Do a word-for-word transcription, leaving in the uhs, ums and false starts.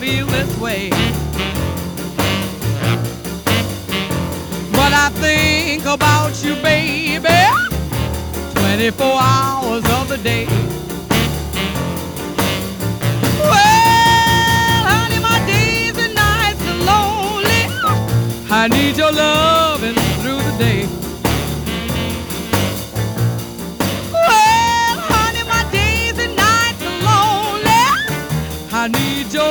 feel this way. But I think about you, baby, twenty-four hours of the day. Well, honey, my days and nights are lonely. I need your love